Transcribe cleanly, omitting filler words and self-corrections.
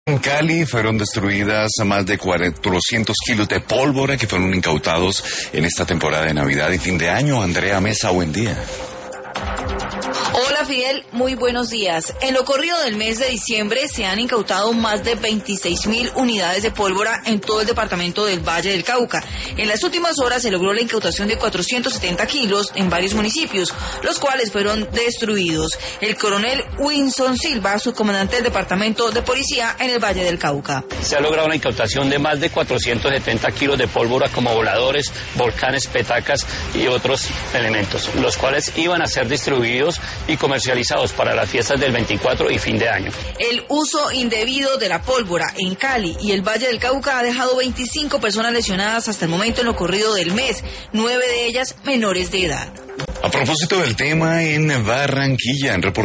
En Cali fueron destruidas más de 400 kilos de pólvora que fueron incautados en esta temporada de Navidad y fin de año. Andrea Mesa, buen día. Hola Fidel, muy buenos días. En lo corrido del mes de diciembre se han incautado más de 26.000 unidades de pólvora en todo el departamento del Valle del Cauca. En las últimas horas se logró la incautación de 470 kilos en varios municipios, los cuales fueron destruidos. El coronel Winson Silva, subcomandante del departamento de policía en el Valle del Cauca. Se ha logrado una incautación de más de 470 kilos de pólvora como voladores, volcanes, petacas y otros elementos, los cuales iban a ser distribuidos y comercializados para las fiestas del 24 y fin de año. El uso indebido de la pólvora en Cali y el Valle del Cauca ha dejado 25 personas lesionadas hasta el momento en lo corrido del mes, 9 de ellas menores de edad. A propósito del tema, en Barranquilla, en